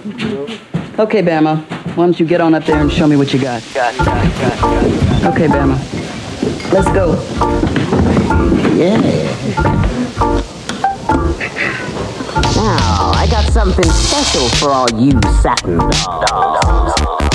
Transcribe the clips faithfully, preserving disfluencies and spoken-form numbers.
Okay, Bama. Why don't you get on up there and show me what you got? Got, got, got, got. Okay, Bama. Let's go. Yeah. Now, I got something special for all you satin dolls.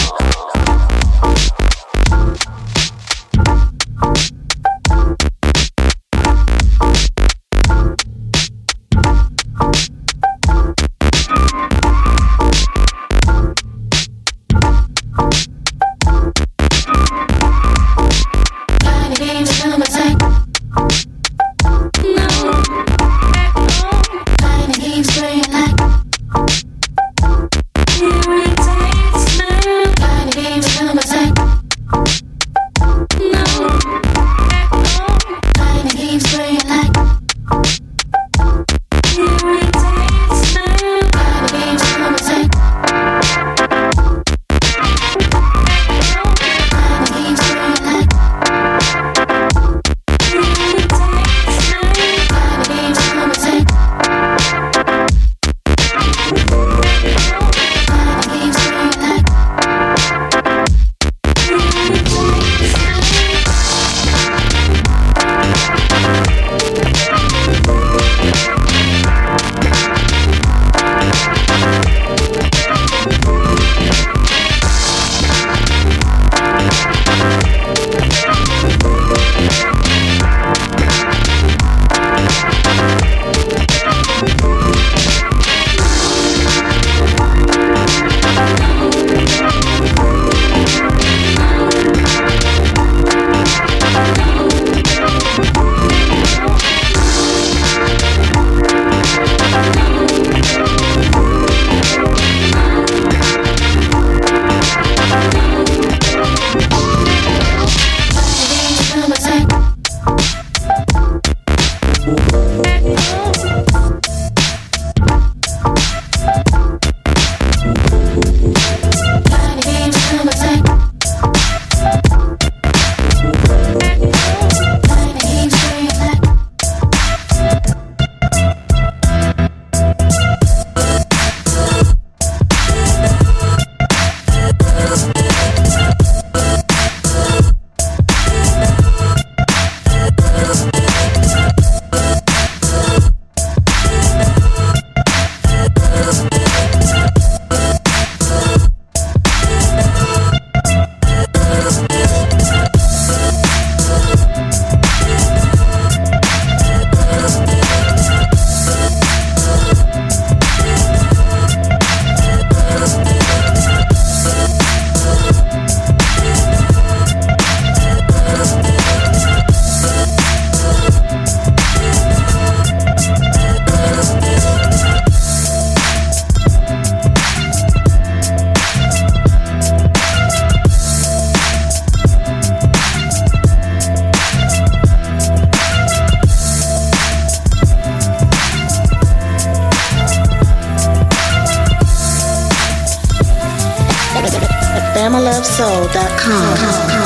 bama love soul dot com.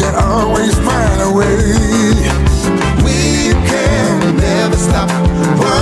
We can never stop.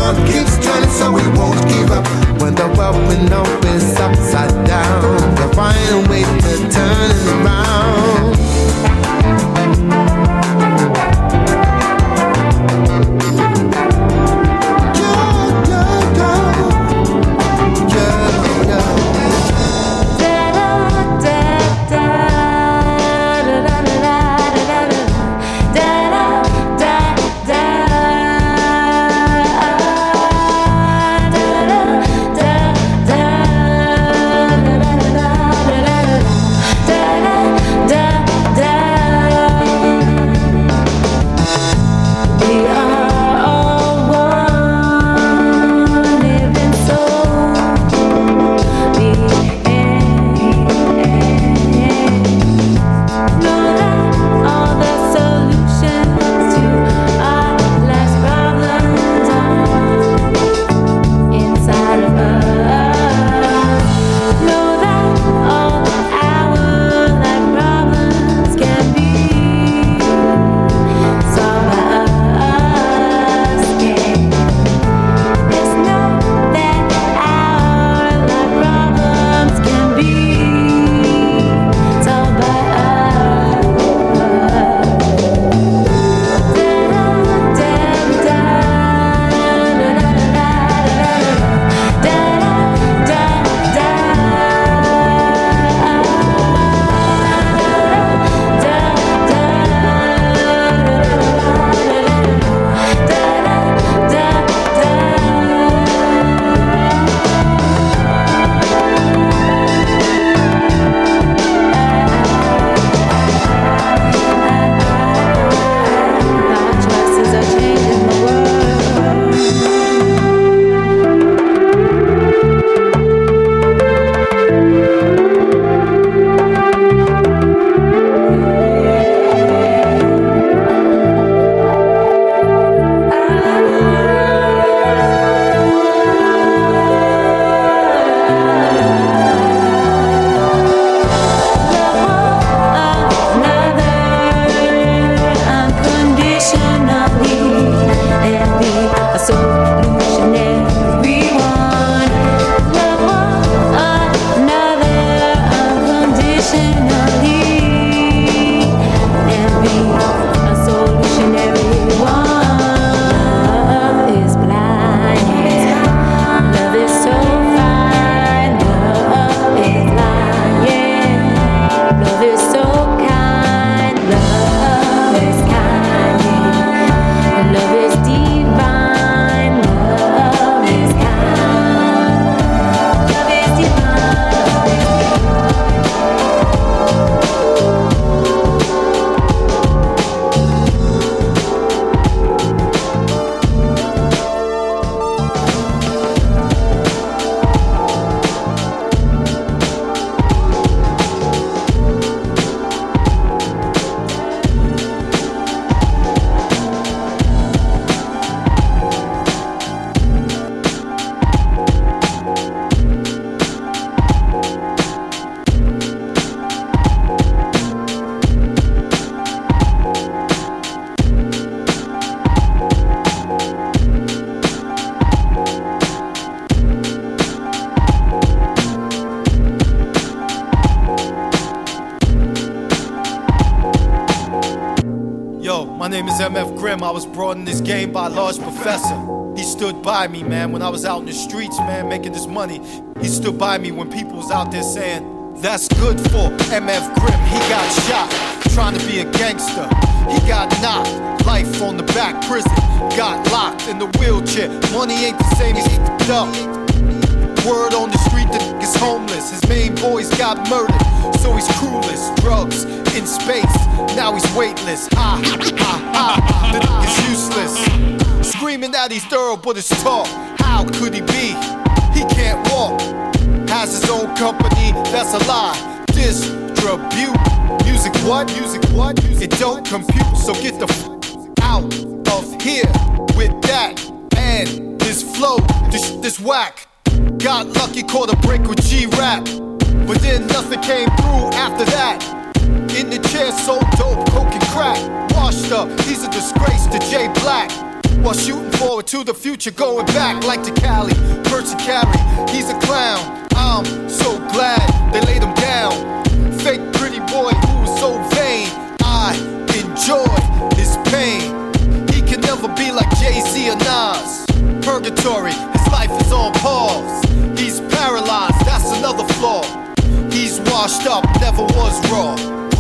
M F Grimm, I was brought in this game by a large professor. He stood by me, man, when I was out in the streets, man, making this money. He stood by me when people was out there saying, that's good for M F Grimm. He got shot, trying to be a gangster. He got knocked, life on the back, prison. Got locked in the wheelchair. Money ain't the same, he's f***ed up. Word on the street that he's homeless. His main boys got murdered, so he's crewless. Drugs in space, now he's weightless. Ha, ha, ha, the nigga's useless. Screaming that he's thorough, but it's talk. How could he be? He can't walk. Has his own company, that's a lie. Distribute music, what? Music, what? It don't compute, so get the f out of here with that and this flow, this this whack. Got lucky, caught a break with G-Rap, but then nothing came through after that. In the chair, so dope, coke and crack. Washed up, he's a disgrace to J Black. While shooting forward to the future, going back like to Cali, Percy Carey, he's a clown. I'm so glad they laid him down. Fake pretty boy who was so vain. I enjoy his pain. He can never be like Jay-Z or Nas. Purgatory, his life is on pause. He's paralyzed, that's another flaw. He's washed up, never was raw.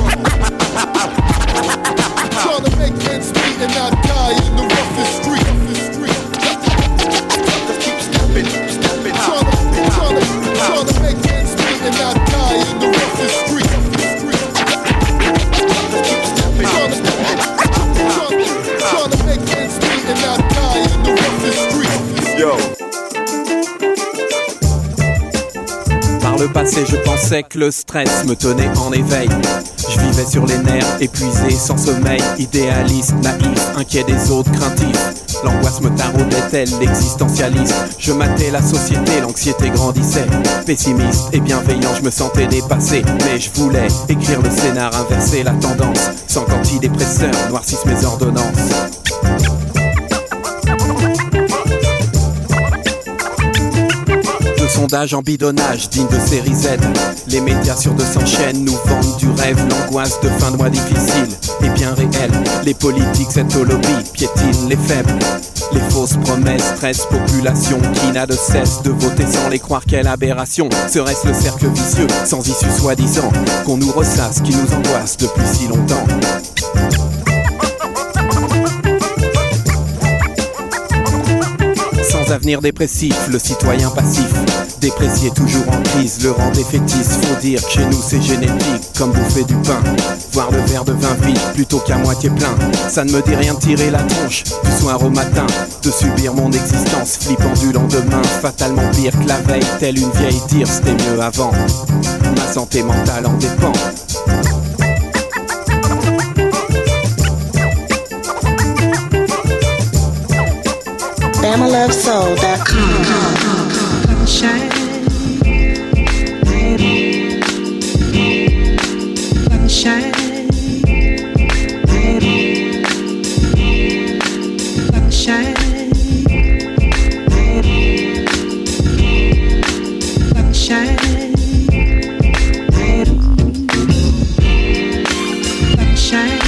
Trying to make ends meet and not die in the roughest street. Keep stepping, stepping. Trying to, trying to, trying to make ends meet and not die in the roughest street. Keep stepping, trying to, trying, trying to make ends meet and not die in the roughest street. Yo. Par le passé, je pensais que le stress me tenait en éveil. Je vivais sur les nerfs, épuisé, sans sommeil. Idéaliste, naïf, inquiet des autres, craintif. L'angoisse me taraudait-elle, l'existentialiste. Je matais la société, l'anxiété grandissait. Pessimiste et bienveillant, je me sentais dépassé. Mais je voulais écrire le scénar, inverser la tendance. Sans qu'antidépresseurs noircissent mes ordonnances. Sondage en bidonnage, digne de série Z. Les médias sur deux cents chaînes nous vendent du rêve, l'angoisse de fin de mois difficile et bien réelle. Les politiques, cette lobby, piétinent les faibles. Les fausses promesses stressent population qui n'a de cesse de voter sans les croire. Quelle aberration, serait-ce le cercle vicieux, sans issue soi-disant, qu'on nous ressasse, qui nous angoisse depuis si longtemps. Sans avenir dépressif, le citoyen passif, déprécié toujours en crise, le rang défaitiste. Faut dire que chez nous c'est génétique, comme bouffer du pain, voir le verre de vin vide plutôt qu'à moitié plein. Ça ne me dit rien de tirer la tronche du soir au matin, de subir mon existence flippant du lendemain. Fatalement pire que la veille, telle une vieille tire, c'était mieux avant. Ma santé mentale en dépend. Bama Love Soul dot com. Shine, baby. Shine, baby. Shine, baby. Shine, baby. Shine.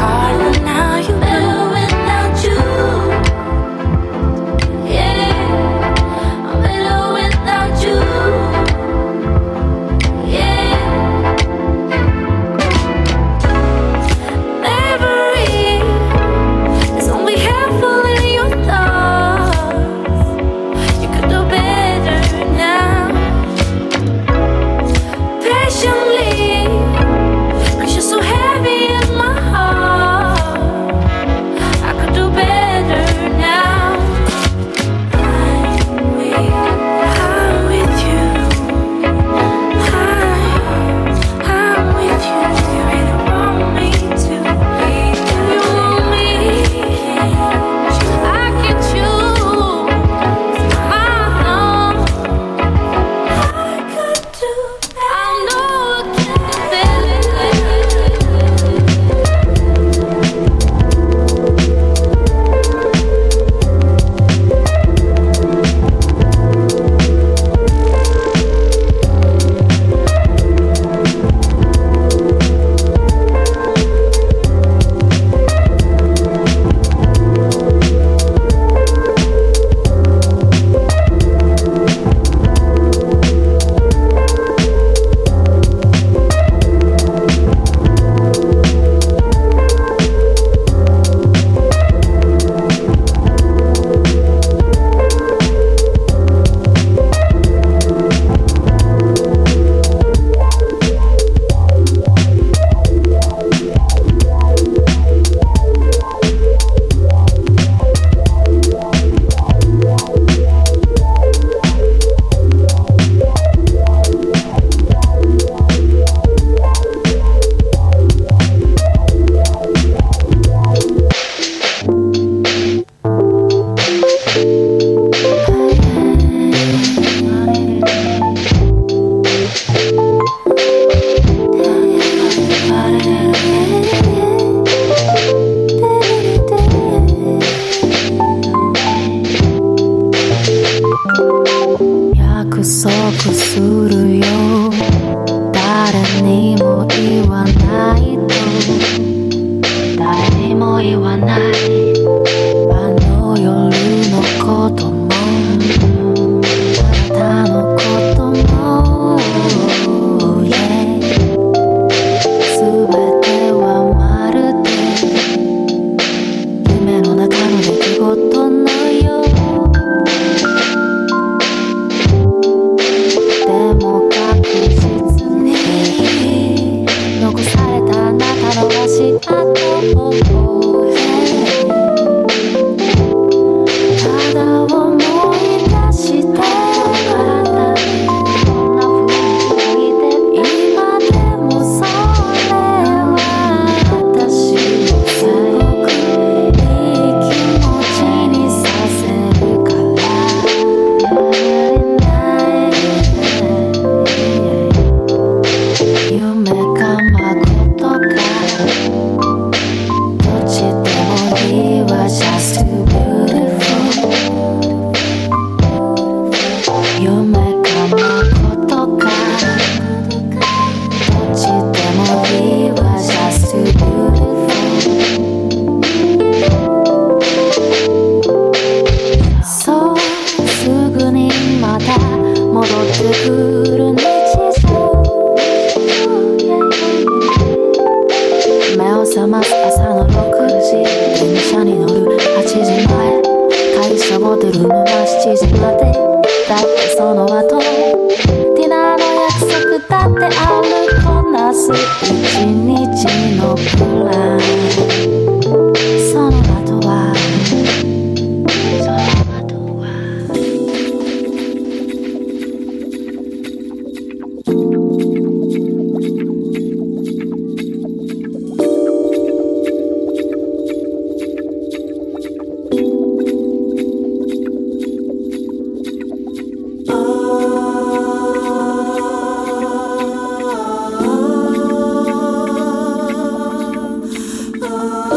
Oh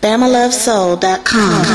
Bama Love Soul dot com.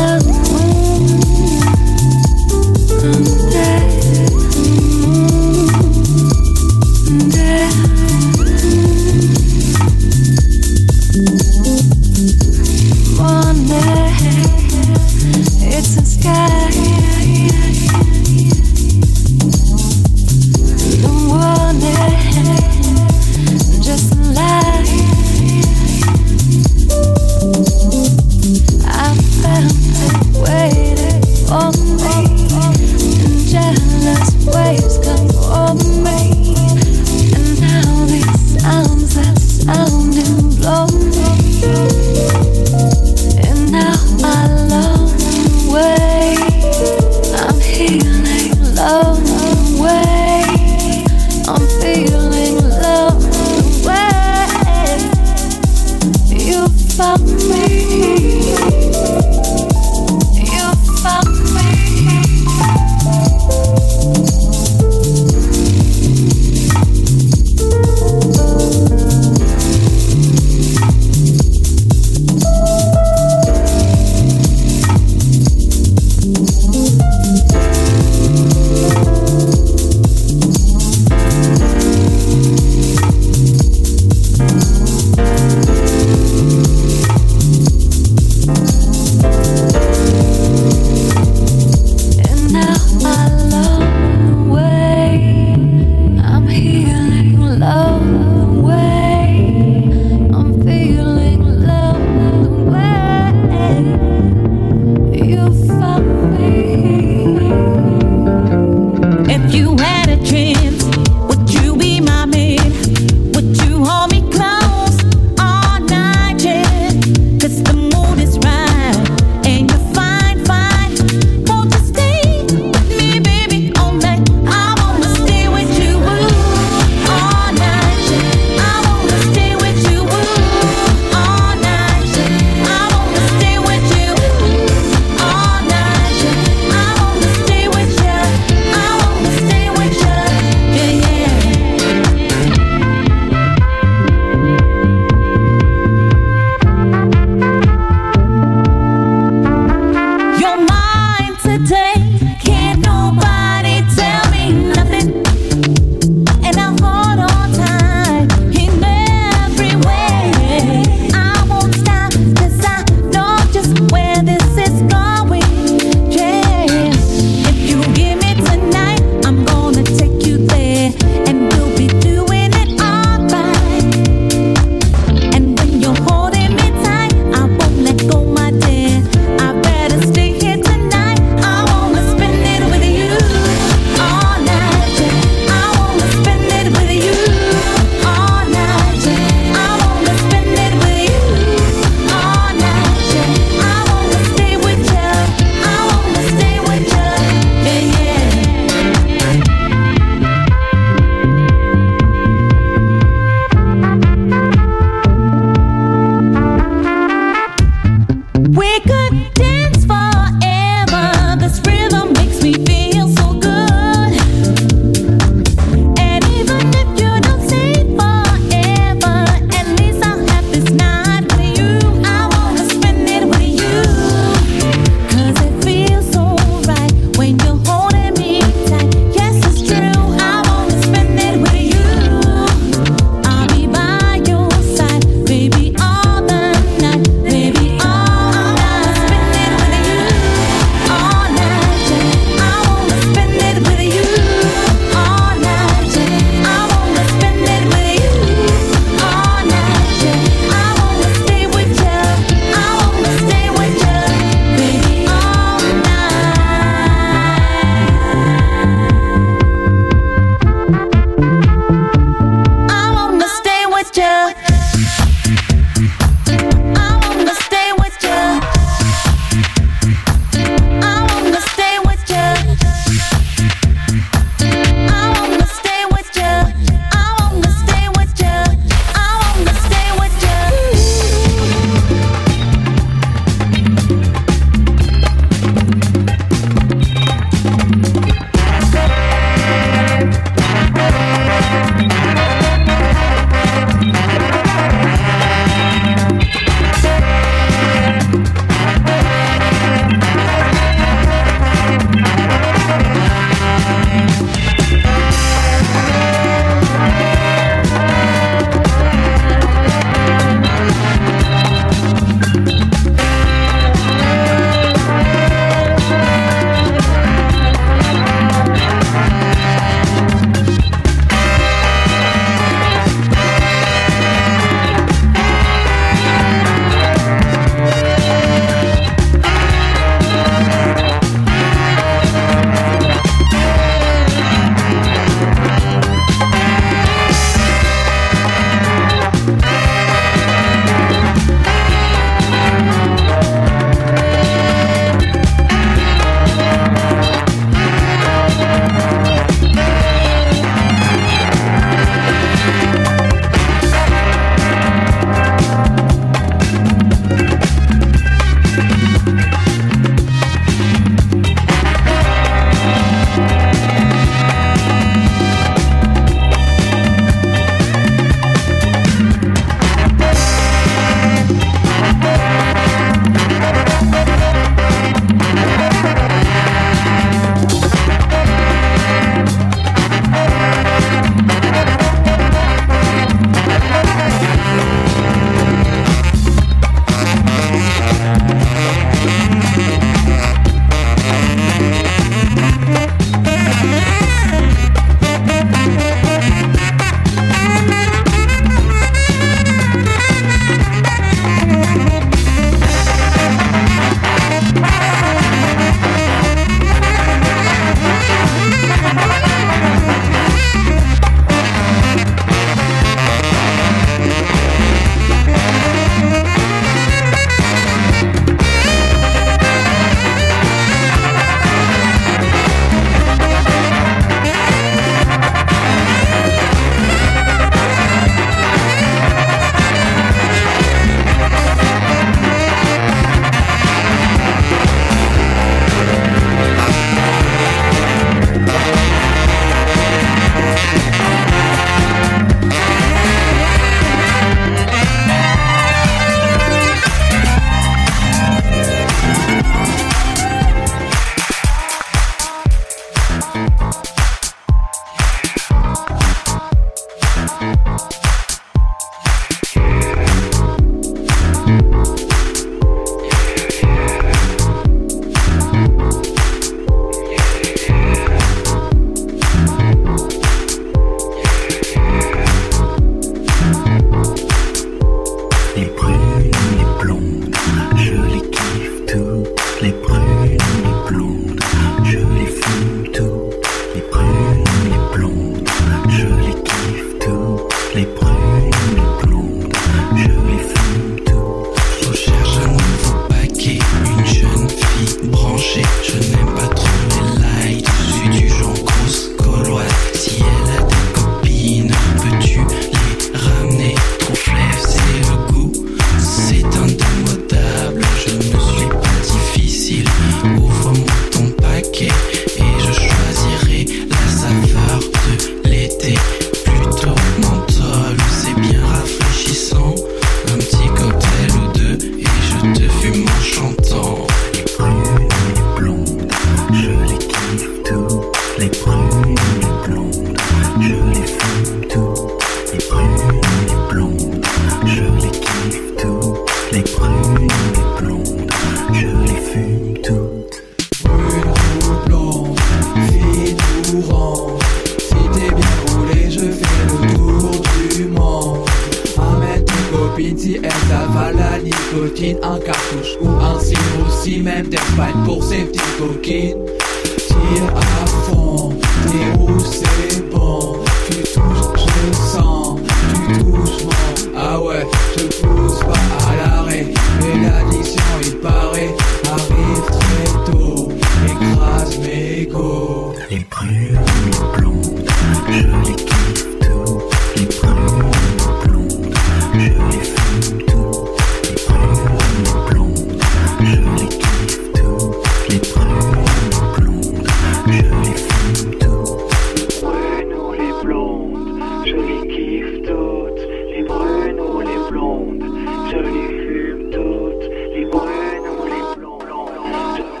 nicotine, un cartouche ou un sirop, aussi même des spikes pour ces petites coquines. Tire à fond, t'es où c'est bon, tu touches, je sens, tu touches mon. Ah ouais, je pousse pas à l'arrêt, mais l'addiction il paraît arrive très tôt, écrase mes go. Les prunes blondes, je les kiffe tout. Les prunes blondes, je les fume tout. Les prunes blondes, je les kiffe tout. Les prunes blondes, je les fume tout. Les brunes ou les blondes, je les kiffe toutes. Les brunes ou les blondes, je les fume toutes. Les brunes ou les blondes, je les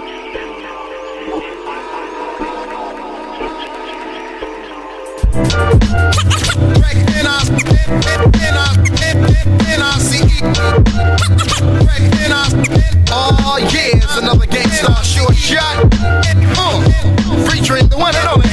Oh yeah, it's another Gangstar short shot. Uh, featuring the one and only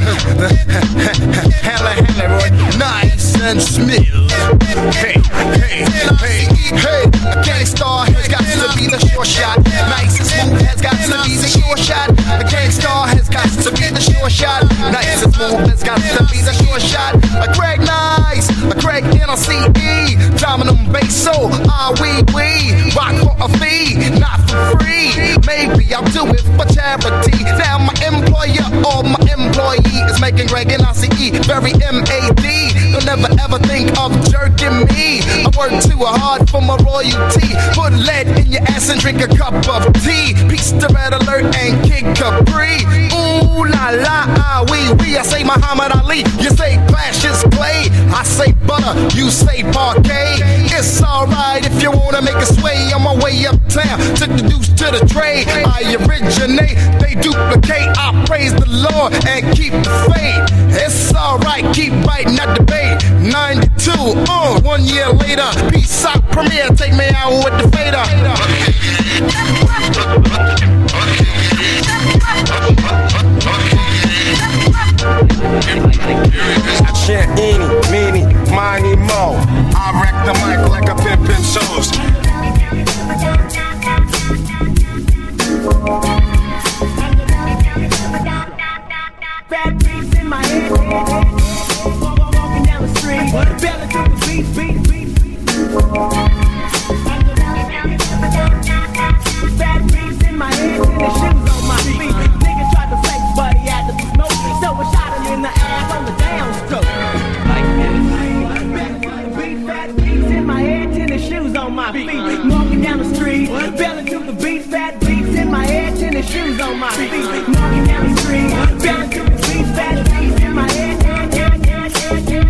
Hella Hella Roy, nice and smooth. Hey, hey, hey, hey, a Gangstar has got to be the short shot. Nice and smooth has got to be the short shot. A Gangstar has got to be the short shot. Nice and smooth has got to be the short shot. A Greg Nice, a Greg N R C E, Dominum Bass, so are we, we rock for a fee, not for free. Maybe I'll do it for charity. Now my employer or my employee is making Greg N R C E very M A D. They'll never ever think of jerking me. I work too hard for my royalty. Put lead in your ass and drink a cup of tea. Peace to Red Alert and Kid Capri. Ooh la la, ah wee wee. I say Muhammad Ali, you say Cassius Clay. I say butter, you say parquet. It's alright if you wanna make a sway. On my way uptown, took the deuce to the trade. I originate, they duplicate. I praise the Lord and keep the faith. It's alright, keep biting at the bait. ninety-two, uh, one year later. Peace out, premiere, take me out with the fader. I chant eeny, meeny, miny, mo. I wreck the mic like a pimpin' shows. Bad beats in my head, head, head. Walking down the street, belly to the beat, beat, beat. Bad beats in my head, and the shoes on my feet. Nigga tried to flex, but he had to smoke, so I shot him in the ass on the downstroke. Bad beats in my head, tennis shoes on my feet. Walking down the street, belly to the beat. Fat beats in my head, tennis shoes on my feet. Walking down the street, belly to the beat. Fat beats in my head, head, head, head, head, head.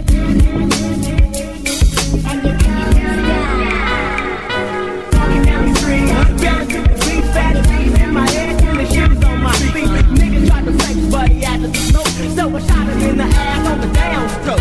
Walking down the street, belly to the beat. Fat beats in my head, tennis shoes on my feet. Nigga tried to flex, but he had to smoke, so I shot him in the ass on the downstroke.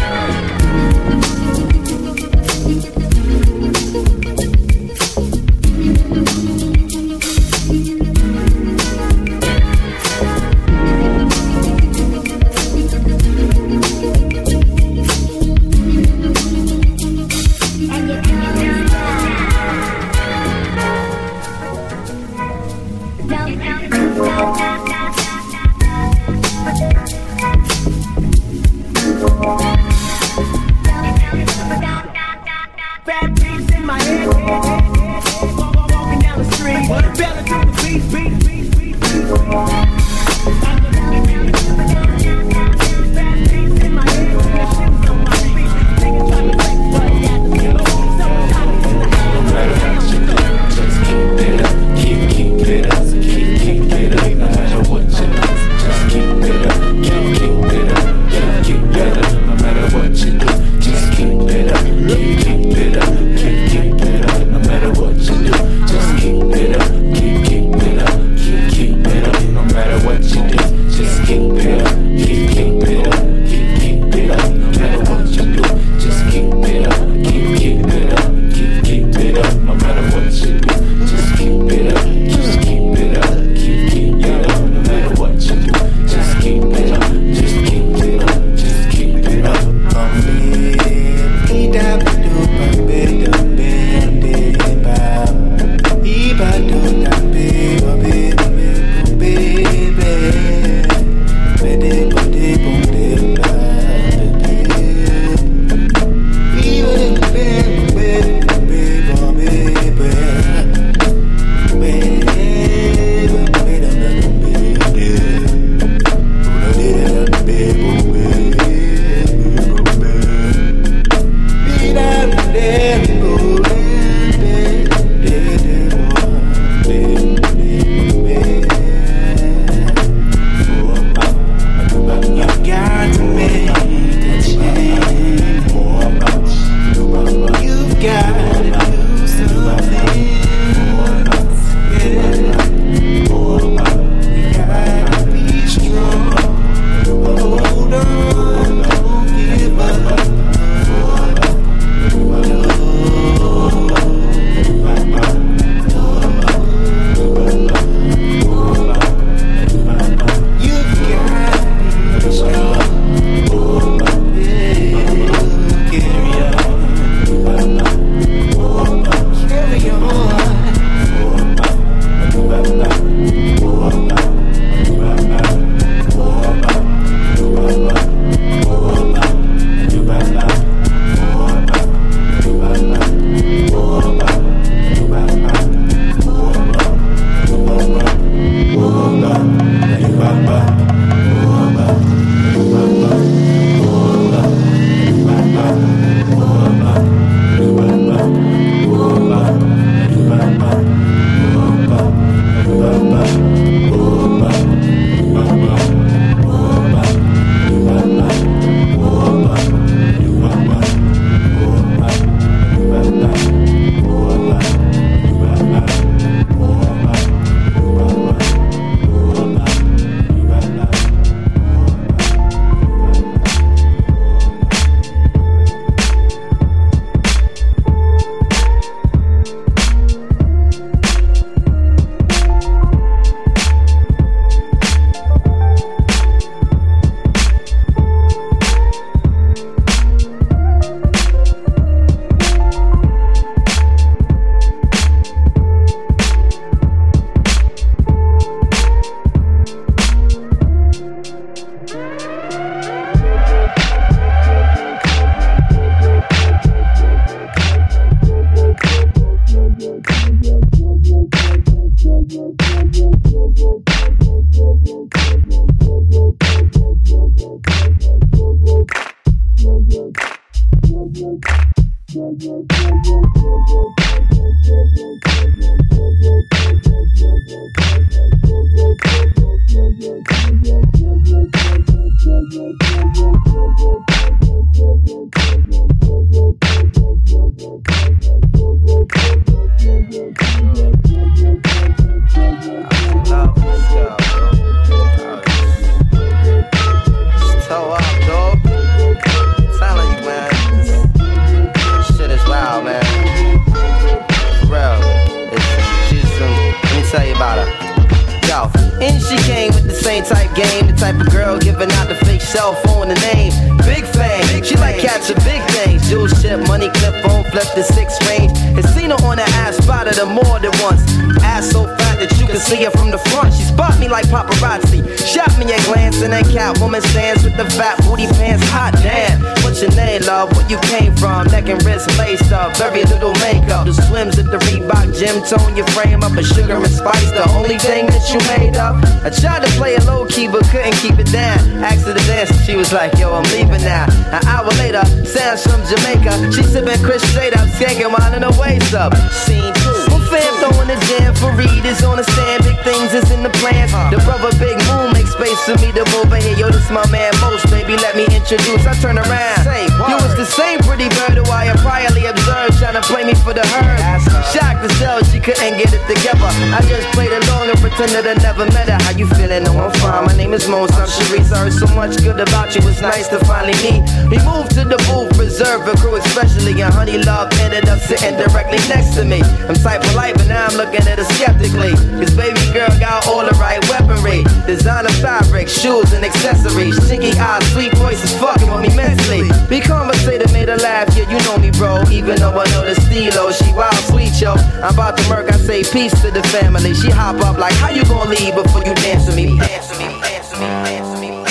girl giving out the fake cell phone, the name Big Fame. She like catching big things. Jewel ship, money clip, phone flip the six range. And seen her on the ass, spotted her more than once. Ass so fat that you can see her from the front. She spot me like paparazzi. Shot me a glance and that Catwoman stands with the fat booty pants. Hot damn. What's your name, love? Where you came from? Neck and wrist laced up, very little makeup. The swims at the Reebok gym tone your frame up. A sugar and spice, the only thing that you made up. I tried to play it low key but couldn't keep it down. Asked her to dance, she was like, yo, I'm leaving now. An hour later, sounds from Jamaica. She sipping Chris straight up, skanking while in her waist up. Scene two. My fam throwing the jam for Reed is on the stand. Big things is in the plans. The brother Big Moon makes space for me to move in here. Yo, this my man Most, baby, let me introduce. I turn around. Say, you was the same pretty bird who I had priorly observed, trying to play me for the herd. Shocked to tell she couldn't get it together. I just played along and pretended I never met her. How you feeling? No, I'm fine. My name is Most. I'm Sharice. I heard so much good about you. It's nice to finally meet. We moved to the booth, reserved for crew especially, and Honey Love ended up sitting directly next to me. I'm tight polite, but now I'm looking at her skeptically. Cause baby girl got all the right weaponry. Designer fabric, shoes and accessories. Chinky eyes, sweet voices fucking with me mentally. We conversated, made her laugh, yeah, you know me, bro. Even though I know the stilo, she wild sweet, yo. I'm about to murk, I say peace to the family. She hop up like, how you gonna leave before you dance with me? Dance with me, dance with me, dance with me.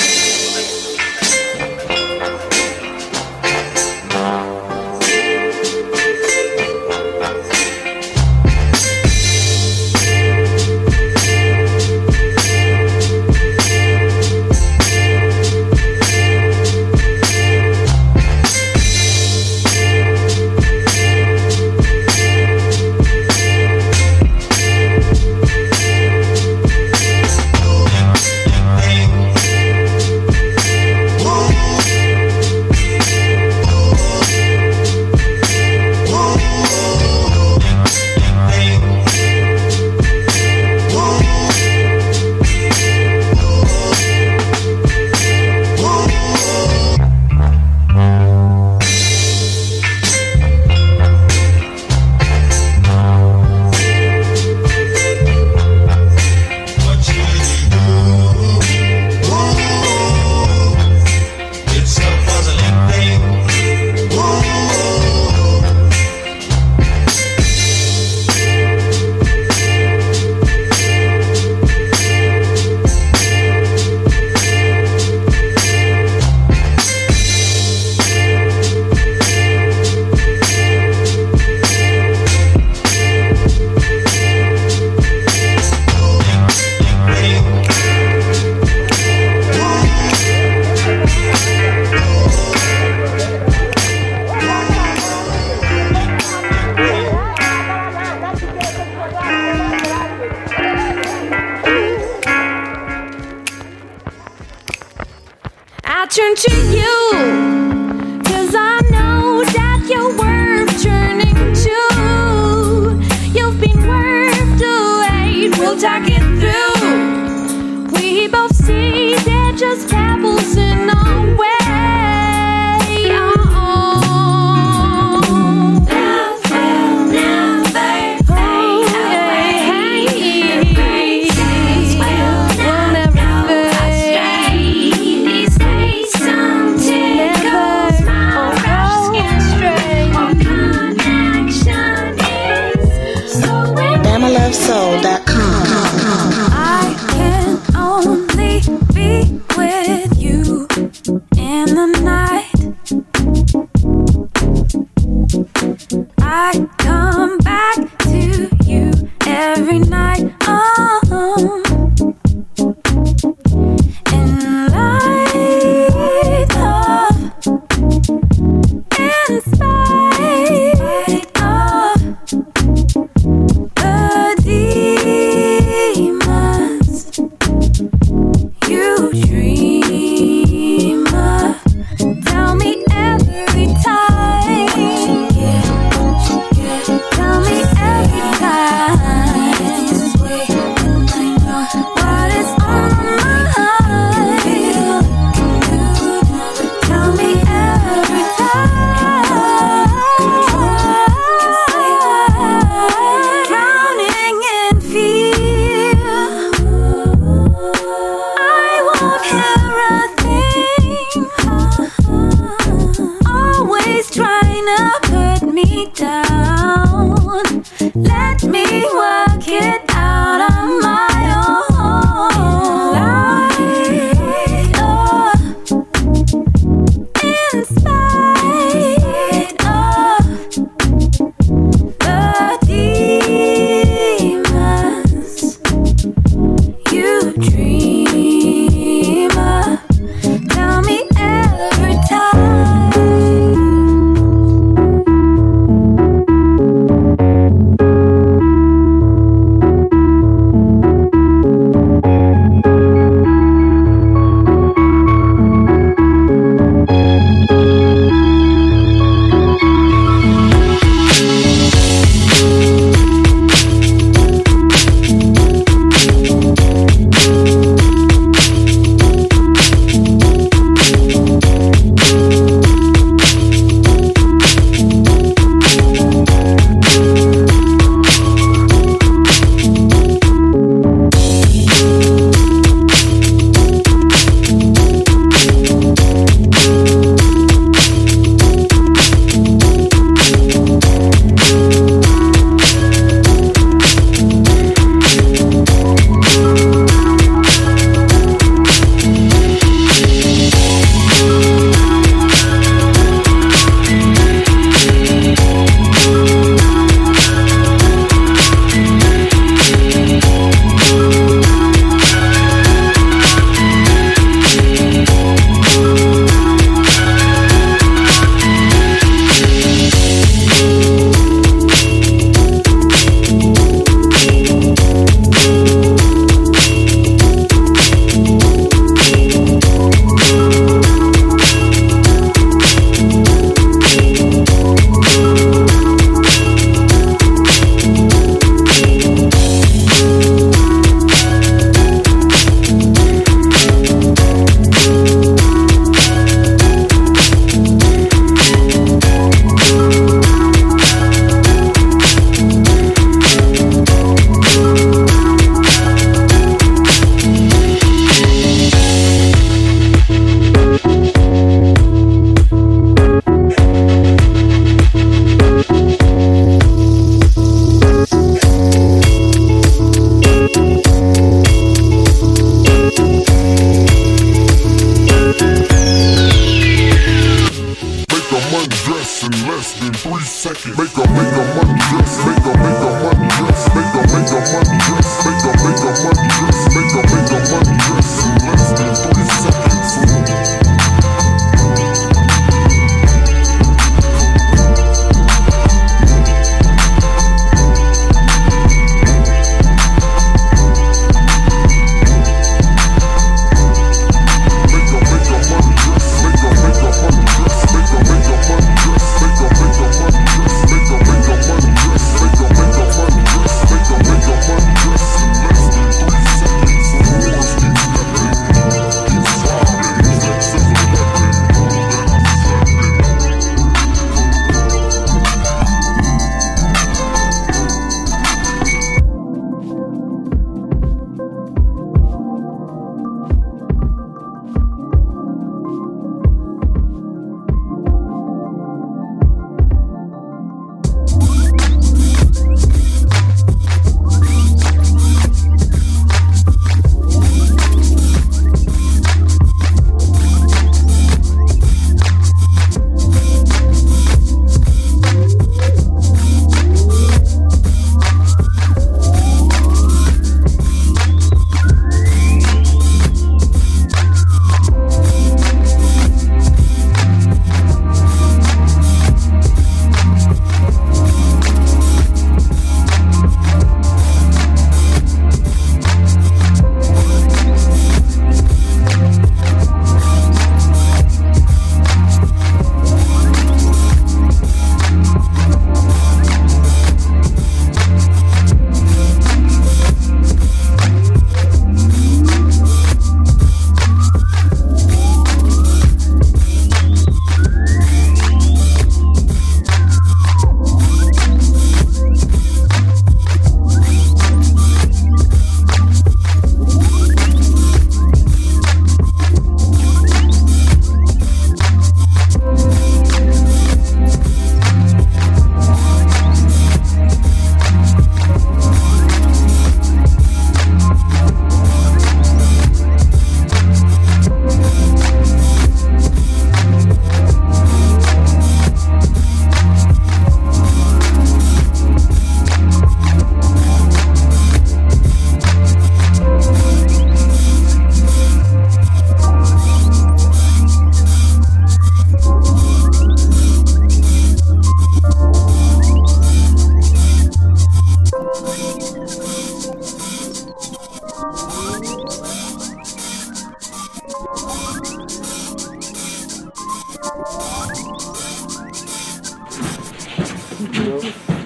turn to you, 'cause I know that you're worth turning to. You've been worth the wait, we'll talk it through. We both see they're just pebbles in our way. Soul dot com. I can only be with down. Let me work it out on my own. Light up, in spite of the demons you dream of. Tell me every time. Make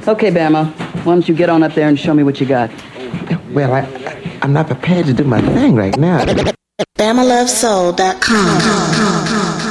Okay, Bama. Why don't you get on up there and show me what you got? Well, I, I'm not prepared to do my thing right now. Bama Love Soul dot com.